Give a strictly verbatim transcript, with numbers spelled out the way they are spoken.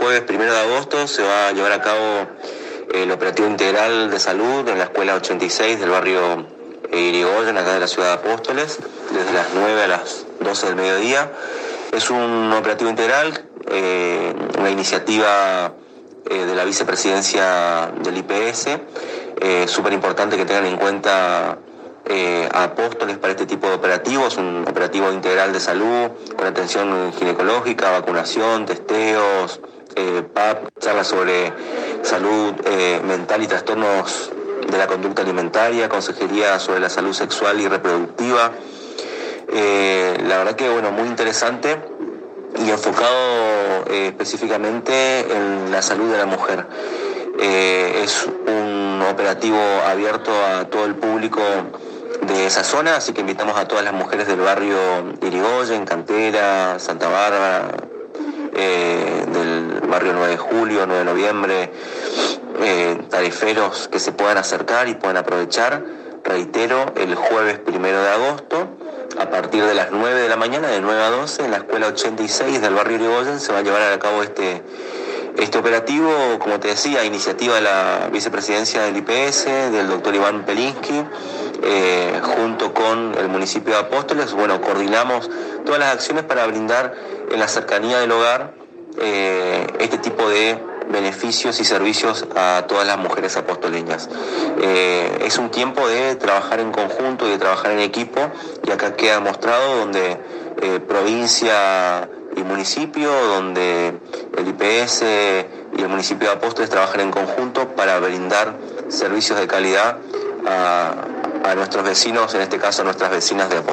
jueves primero de agosto se va a llevar a cabo el operativo integral de salud en la escuela ochenta y seis del barrio Irigoyen, acá de la ciudad de Apóstoles, desde las nueve a las doce del mediodía. Es un operativo integral, eh, una iniciativa eh, de la vicepresidencia del I P S, eh, súper importante que tengan en cuenta eh, a Apóstoles para este tipo de operativos, un operativo integral de salud con atención ginecológica, vacunación, testeos, eh, P A P, charlas sobre salud eh, mental y trastornos de la conducta alimentaria, consejería sobre la salud sexual y reproductiva. Eh, la verdad que bueno, muy interesante y enfocado eh, específicamente en la salud de la mujer. Eh, es un operativo abierto a todo el público de esa zona, así que invitamos a todas las mujeres del barrio Irigoyen, Cantera, Santa Bárbara, eh, del barrio nueve de julio, nueve de noviembre, eh, tariferos que se puedan acercar y puedan aprovechar. Reitero, el jueves primero de agosto, a partir de las nueve de la mañana, de nueve a doce, en la escuela ochenta y seis del barrio Irigoyen se va a llevar a cabo este, este operativo, como te decía, iniciativa de la vicepresidencia del I P S, del doctor Iván Pelinsky, eh, junto con el municipio de Apóstoles. Bueno, coordinamos todas las acciones para brindar en la cercanía del hogar eh, este tipo de beneficios y servicios a todas las mujeres apostoleñas. Eh, es un tiempo de trabajar en conjunto y de trabajar en equipo, y acá queda mostrado donde eh, provincia y municipio, donde el I P S y el municipio de Apóstoles trabajan en conjunto para brindar servicios de calidad a, a nuestros vecinos, en este caso a nuestras vecinas de Apóstoles.